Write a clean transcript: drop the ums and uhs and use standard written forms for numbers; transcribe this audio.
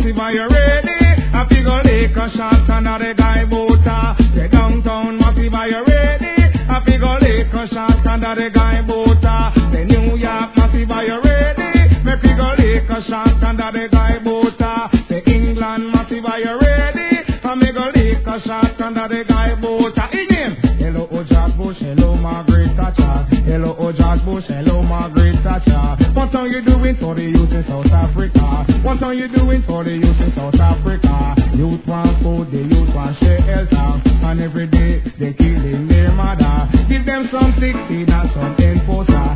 massive, are you ready? I figure lick a shot under the guy boater. The downtown massive, are you ready? I figure lick a shot under the guy boater. The New York massive, are you ready? Me figure lick a shot under the guy boater. The England massive, are you ready? I me go lick a shot under the guy boater. In him. Hello, George Bush, hello, Margaret Thatcher. Hello, George Bush, hello, Margaret Thatcher. What are you doing for the youth in South Africa? What are you doing for the youth in South Africa? Youth want food, the youth want shelter, and every day they killing their mother. Give them some 16 and some enforcer.